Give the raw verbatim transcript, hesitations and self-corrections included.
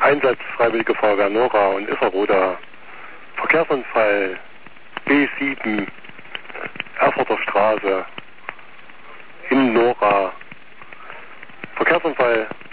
Einsatz Freiwillige Feuerwehr Nora und Isserroda. Verkehrsunfall B sieben, Erfurter Straße in Nora. Verkehrsunfall